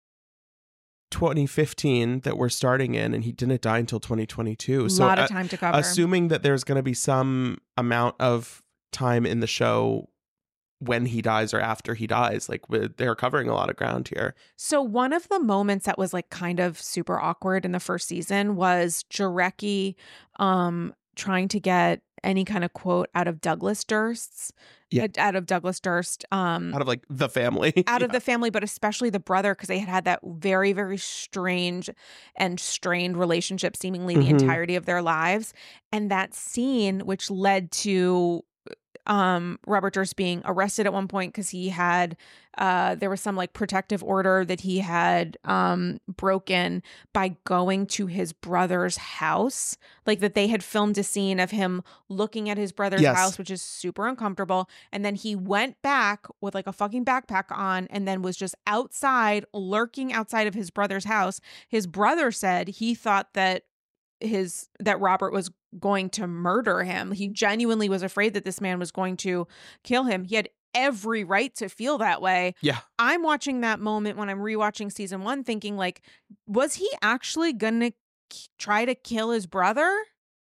twenty fifteen that we're starting in, and he didn't die until twenty twenty-two. a So, lot of uh, time to cover. assuming that there's going to be some amount of time in the show when he dies or after he dies, like with, they're covering a lot of ground here. So one of the moments that was like kind of super awkward in the first season was Jarecki um, trying to get any kind of quote out of Douglas Durst's, Yeah. out of Douglas Durst, um, Out of like the family. out of Yeah. the family, but especially the brother, because they had had that very, very strange and strained relationship seemingly the Mhm. entirety of their lives. And that scene, which led to um Robert Durst being arrested at one point because he had uh there was some like protective order that he had um broken by going to his brother's house, like that they had filmed a scene of him looking at his brother's Yes. house, which is super uncomfortable, and then he went back with like a fucking backpack on and then was just outside, lurking outside of his brother's house. His brother said he thought that his that Robert was going to murder him. He genuinely was afraid that this man was going to kill him. He had every right to feel that way. Yeah. I'm watching that moment when I'm rewatching season one thinking like, was he actually gonna k- try to kill his brother?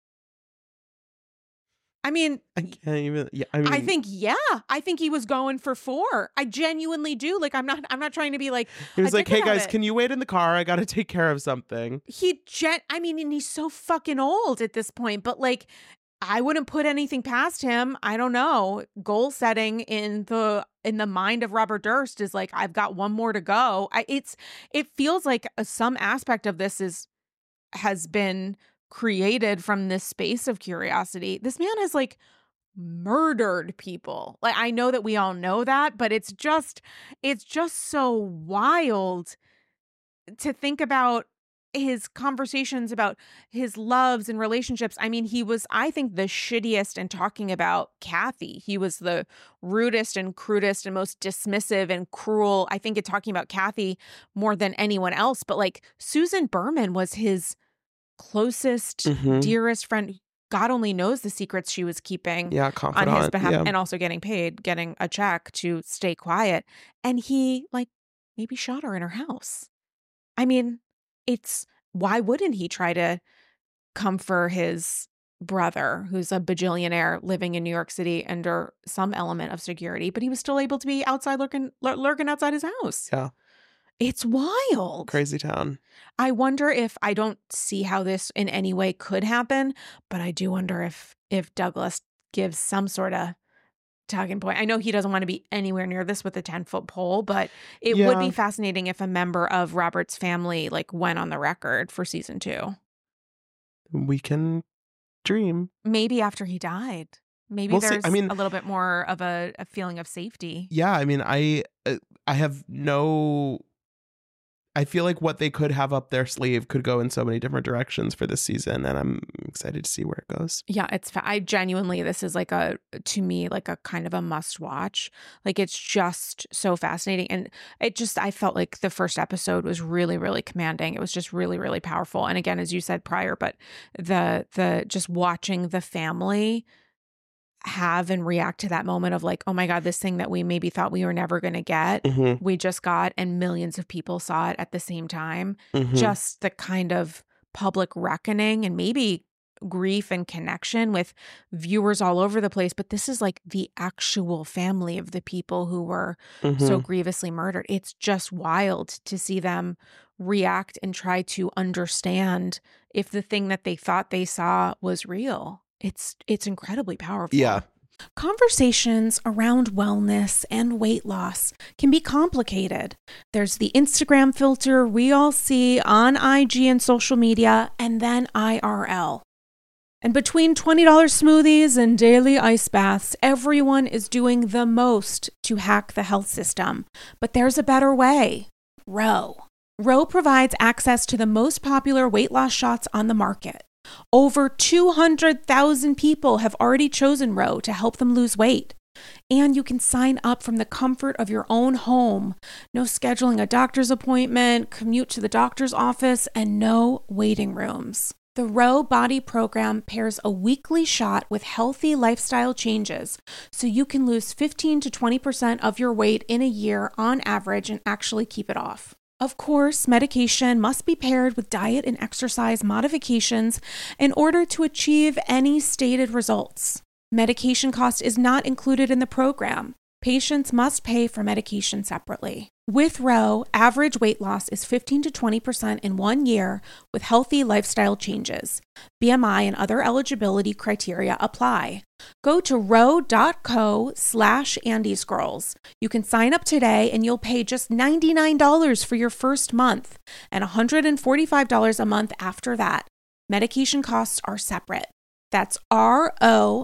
I mean, I can't even. Yeah. I mean, I think, yeah, I think he was going for four. I genuinely do. Like, I'm not, I'm not trying to be like, he was a like, dick "Hey about guys, it." can you wait in the car? I got to take care of something." he gen I mean, and he's so fucking old at this point, but like I wouldn't put anything past him. I don't know. Goal setting in the in the mind of Robert Durst is like, I've got one more to go. I it's it feels like a, some aspect of this is has been created from this space of curiosity. This man has like murdered people. Like, I know that we all know that, but it's just it's just so wild to think about his conversations about his loves and relationships. I mean, he was, I think, the shittiest in talking about Kathy. He was the rudest and crudest and most dismissive and cruel, I think, in talking about Kathy more than anyone else. But like Susan Berman was his closest, Mhm. dearest friend. God only knows the secrets she was keeping Yeah, on confidant. his behalf, Yeah. and also getting paid, getting a check to stay quiet. And he like maybe shot her in her house. I mean, it's why wouldn't he try to comfort his brother, who's a bajillionaire living in New York City under some element of security, but he was still able to be outside lurking, lur- lurking outside his house. Yeah. It's wild. Crazy town. I wonder if I don't see how this in any way could happen, but I do wonder if if Douglas gives some sort of talking point. I know he doesn't want to be anywhere near this with a ten foot pole, but it would Yeah. be fascinating if a member of Robert's family like went on the record for season two. We can dream. Maybe after he died. Maybe We'll see. there's I mean- a little bit more of a, a feeling of safety. Yeah, I mean, I uh, I have no I feel like what they could have up their sleeve could go in so many different directions for this season, and I'm excited to see where it goes. Yeah, it's fa- I genuinely, this is like a, to me, like a kind of a must watch. Like it's just so fascinating. And it just, I felt like the first episode was really, really commanding. It was just really, really powerful. And again, as you said prior, but the, the, just watching the family have and react to that moment of like, oh my God, this thing that we maybe thought we were never going to get, Mm-hmm. we just got, and millions of people saw it at the same time. Mm-hmm. Just the kind of public reckoning and maybe grief and connection with viewers all over the place. But this is like the actual family of the people who were Mm-hmm. so grievously murdered. It's just wild to see them react and try to understand if the thing that they thought they saw was real. It's it's incredibly powerful. Yeah. Conversations around wellness and weight loss can be complicated. There's the Instagram filter we all see on I G and social media, and then I R L. And between twenty dollars smoothies and daily ice baths, everyone is doing the most to hack the health system. But there's a better way. Ro. Ro provides access to the most popular weight loss shots on the market. Over two hundred thousand people have already chosen Ro to help them lose weight. And you can sign up from the comfort of your own home. No scheduling a doctor's appointment, commute to the doctor's office, and no waiting rooms. The Ro Body Program pairs a weekly shot with healthy lifestyle changes, so you can lose fifteen to twenty percent of your weight in a year on average and actually keep it off. Of course, medication must be paired with diet and exercise modifications in order to achieve any stated results. Medication cost is not included in the program. Patients must pay for medication separately. With Ro, average weight loss is fifteen to twenty percent in one year with healthy lifestyle changes. B M I and other eligibility criteria apply. Go to ro.co slash Andy's Girls. You can sign up today and you'll pay just ninety-nine dollars for your first month and one hundred forty-five dollars a month after that. Medication costs are separate. That's ro.co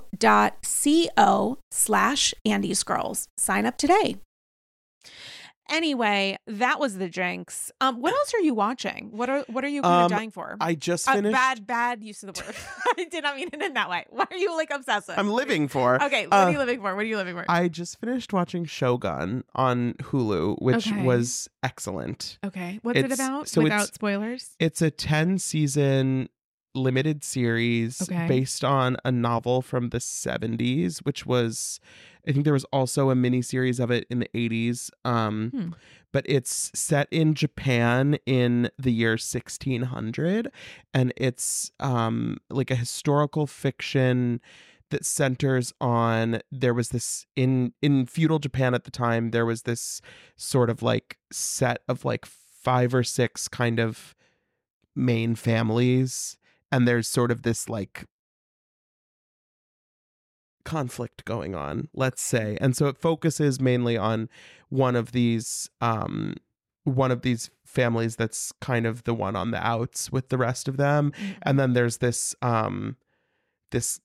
slash Andy's Girls. Sign up today. Anyway, that was the Jinx. Um, what else are you watching? What are what are you kind Um, of dying for? I just Uh, finished. bad, bad use of the word. I did not mean it in that way. What are you like obsessed with? I'm living for. Okay, what Uh, are you living for? What are you living for? I just finished watching Shogun on Hulu, which Okay. was excellent. okay, what's it it's- about? so Without it's- spoilers. It's a ten season limited series Okay. based on a novel from the seventies, which was, I think there was also a mini series of it in the eighties. Um, Hmm. But it's set in Japan in the year sixteen hundred, and it's um, like a historical fiction that centers on, there was this in in feudal Japan at the time, there was this sort of like set of like five or six kind of main families, and there's sort of this like conflict going on, let's say. And so it focuses mainly on one of these um one of these families that's kind of the one on the outs with the rest of them. And then there's this um this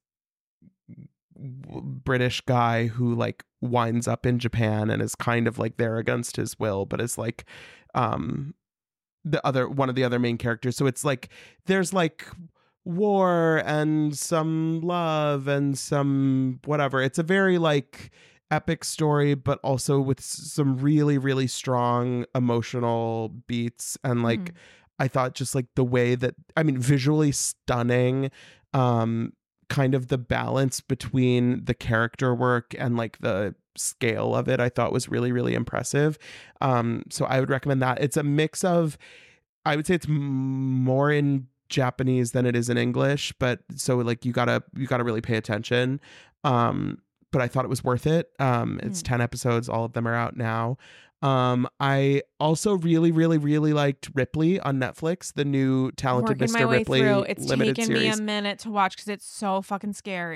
British guy who like winds up in Japan and is kind of like there against his will, but is like um the other one of the other main characters. So it's like there's like war and some love and some whatever. It's a very like epic story, but also with some really, really strong emotional beats. And like, Mhm. I thought just like the way that, I mean, visually stunning, um, kind of the balance between the character work and like the scale of it, I thought was really, really impressive. Um, so I would recommend that. It's a mix of, I would say it's m- more in Japanese than it is in English, but so like you gotta you gotta really pay attention. Um, but I thought it was worth it. Um, it's Mm. ten episodes, all of them are out now. Um, I also really, really, really liked Ripley on Netflix, the new Talented Working Mister my way Ripley through. It's limited taken series. me a minute to watch because it's so fucking scary.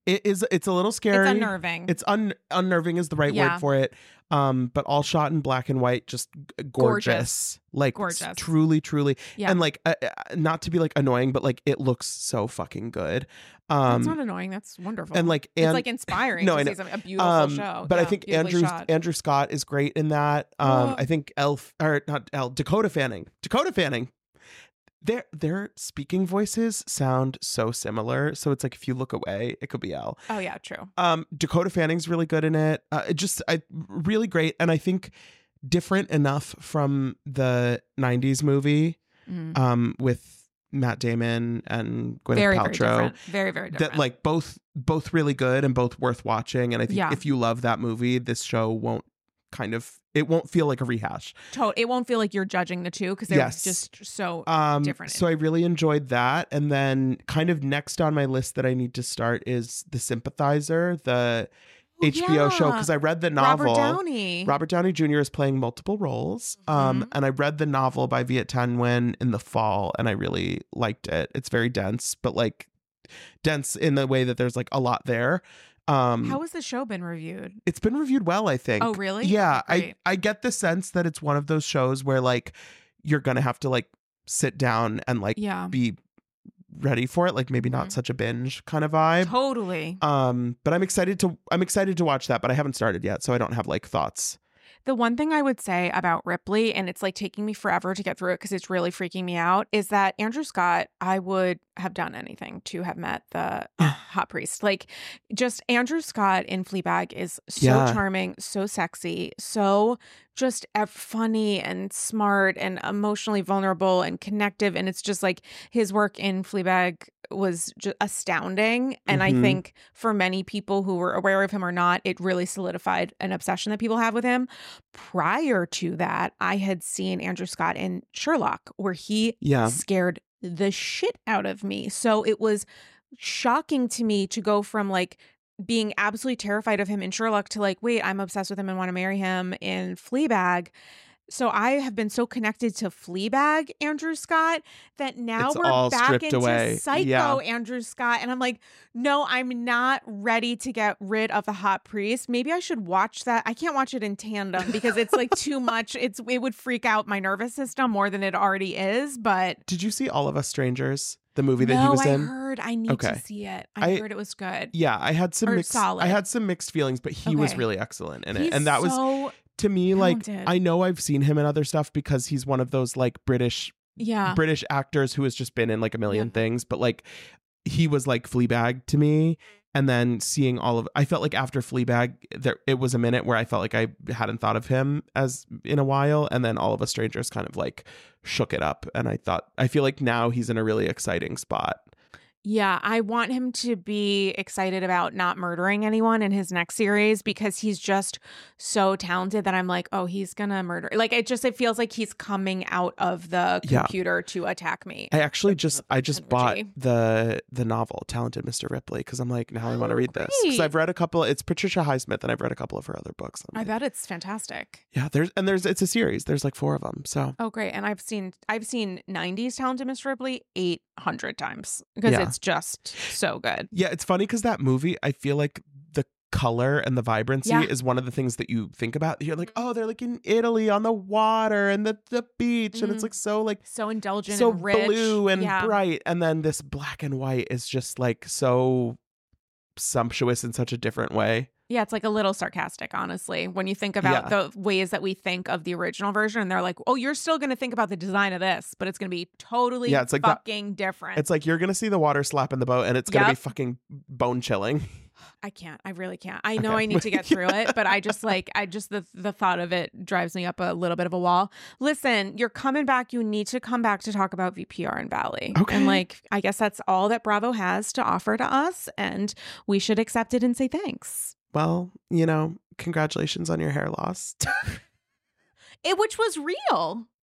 It is. It's a little scary. It's unnerving. It's un- unnerving is the right Yeah. word for it. Um, but all shot in black and white, just g- gorgeous. Gorgeous. Like Gorgeous. s- truly, truly. Yeah. And like, uh, uh, not to be like annoying, but like it looks so fucking good. Um, That's not annoying. That's wonderful. and like, it's and, like inspiring No, to I see know. something, a beautiful um, show. but I Yeah, think beautifully Andrew shot. Andrew Scott is great in that. Um, Oh. I think Elf or not El Dakota Fanning. Dakota Fanning. Their their speaking voices sound so similar. So it's like if you look away, it could be Elle. Oh yeah, true. Um, Dakota Fanning's really good in it. Uh, it just I really great, and I think different enough from the nineties movie Mm. um, with Matt Damon and Gwyneth Very, very Paltrow. different. Very, very different. That like both both really good and both worth watching. And I think Yeah. if you love that movie, this show won't kind of it won't feel like a rehash. To- it won't feel like you're judging the two because they're Yes. just so Um, different. so I really enjoyed that. And then kind of next on my list that I need to start is The Sympathizer, the Ooh, H B O show, yeah. because I read the novel. Robert Downey. Robert Downey Junior is playing multiple roles. Um, Mhm. and I read the novel by Viet Thanh Nguyen in the fall, and I really liked it. It's very dense, but like dense in the way that there's like a lot there. Um, How has the show been reviewed? it's been reviewed well, I think. Oh, really? Yeah, I Great. I get the sense that it's one of those shows where like you're gonna have to like sit down and like Yeah. be ready for it, like maybe not Mhm. such a binge kind of vibe. Totally. Um, but I'm excited to I'm excited to watch that, but I haven't started yet, so I don't have like thoughts. The one thing I would say about Ripley, and it's like taking me forever to get through it because it's really freaking me out, is that Andrew Scott, I would have done anything to have met the hot priest. Like, just Andrew Scott in Fleabag is so Yeah. charming, so sexy, so just uh, funny and smart and emotionally vulnerable and connective. And it's just like his work in Fleabag was just astounding. And I Mhm. think for many people who were aware of him or not, it really solidified an obsession that people have with him. Prior to that, I had seen Andrew Scott in Sherlock, where he Yeah. scared the shit out of me. So it was shocking to me to go from like being absolutely terrified of him in Sherlock to like, wait, I'm obsessed with him and want to marry him in Fleabag. So I have been so connected to Fleabag, Andrew Scott, that now It's we're all back stripped into away. Psycho, Yeah. Andrew Scott. And I'm like, no, I'm not ready to get rid of the hot priest. Maybe I should watch that. I can't watch it in tandem because it's like too much. It's it would freak out my nervous system more than it already is. But Did you see All of Us Strangers, the movie that no, he was I in? heard I need Okay. to see it. I, I- heard it was good. Yeah, I had some Or mixed solid. I had some mixed feelings, but he was Okay. really excellent in it. He's And that was so to me like talented. I know I've seen him in other stuff because he's one of those like British yeah. British actors who has just been in like a million Yeah. things, but like he was like Fleabag to me. And then seeing all of, I felt like after Fleabag, there it was a minute where I felt like I hadn't thought of him as in a while, and then All of Us Strangers kind of like shook it up, and I thought I feel like now he's in a really exciting spot. Yeah, I want him to be excited about not murdering anyone in his next series because he's just so talented that I'm like, oh, he's gonna murder. Like it just it feels like he's coming out of the Yeah. computer to attack me. I actually just I just bought Energy. the the novel Talented Mister Ripley because I'm like now I want to Oh, read this because great. I've read a couple. It's Patricia Highsmith, and I've read a couple of her other books. I'm I like, bet it's fantastic. yeah, there's and there's it's a series. There's like four of them. So Oh, great. And I've seen I've seen nineties Talented Mister Ripley eight hundred times because Yeah. it's just so good. yeah, it's funny because that movie, I feel like the color and the vibrancy Yeah. is one of the things that you think about. You're like, oh, they're like in Italy on the water and the, the beach. And it's Mhm. like so like So indulgent so and rich. blue and yeah. bright. And then this black and white is just like so sumptuous in such a different way. Yeah, it's like a little sarcastic, honestly, when you think about Yeah. the ways that we think of the original version. And they're like, oh, you're still going to think about the design of this, but it's going to be totally Yeah, it's like that- fucking different. It's like you're gonna see the water slap in the boat and it's gonna be Yep. fucking bone chilling. I can't. I really can't. I know Okay. I need to get through it, but I just like, I just, the, the thought of it drives me up a little bit of a wall. Listen, you're coming back. You need to come back to talk about V P R and Valley. Okay. And like, I guess that's all that Bravo has to offer to us. And we should accept it and say thanks. Well, you know, congratulations on your hair loss. It, which was real.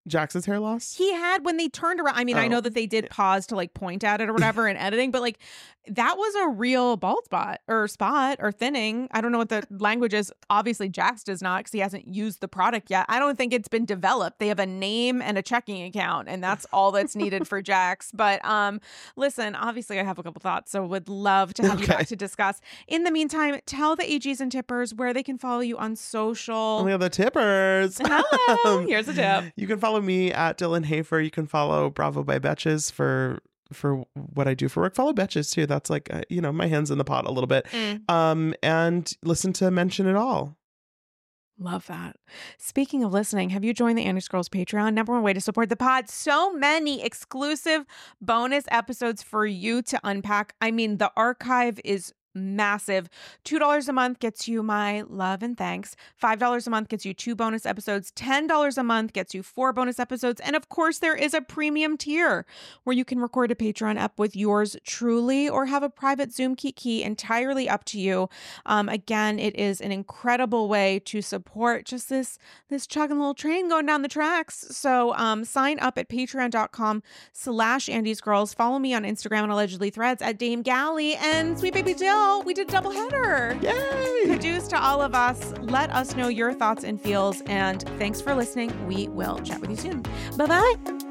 Jax's hair loss? He had when they turned around. I mean, oh. I know that they did pause to like point at it or whatever in editing, but like that was a real bald spot or spot or thinning. I don't know what the language is. Obviously, Jax does not because he hasn't used the product yet. I don't think it's been developed. They have a name and a checking account, and that's all that's needed for Jax. But um, listen, obviously, I have a couple thoughts, so would love to have okay. you back to discuss. In the meantime, tell the A Gs and tippers where they can follow you on social. We have the tippers. Hello. Here's a tip. You can follow me at Dylan Hafer. You can follow Bravo by Betches for for what I do for work. Follow Betches too. That's like, uh, you know, my hands in the pot a little bit. Mm. Um, and listen to Mention It All. Love that. Speaking of listening, have you joined the Andy's Girls Patreon? Number one way to support the pod. So many exclusive bonus episodes for you to unpack. I mean, the archive is massive. two dollars a month gets you my love and thanks. five dollars a month gets you two bonus episodes. ten dollars a month gets you four bonus episodes. And of course, there is a premium tier where you can record a Patreon up with yours truly or have a private Zoom kiki, entirely up to you. Um, again, it is an incredible way to support just this, this chugging little train going down the tracks. So um, sign up at patreon.com slash Andy's Girls. Follow me on Instagram and allegedly Threads at Dame Galley and Sweet Baby Dill. We did double header. Yay! Kudos to all of us. Let us know your thoughts and feels. And thanks for listening. We will chat with you soon. Bye-bye.